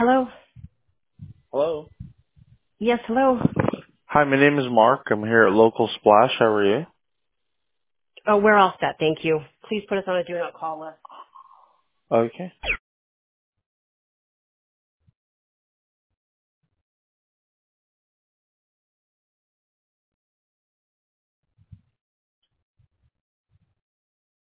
Hello? Hello. Yes, hello. Hi, my name is Mark. I'm here at Local Splash. How are you? Oh, we're all set. Thank you. Please put us on a do not call list. Okay.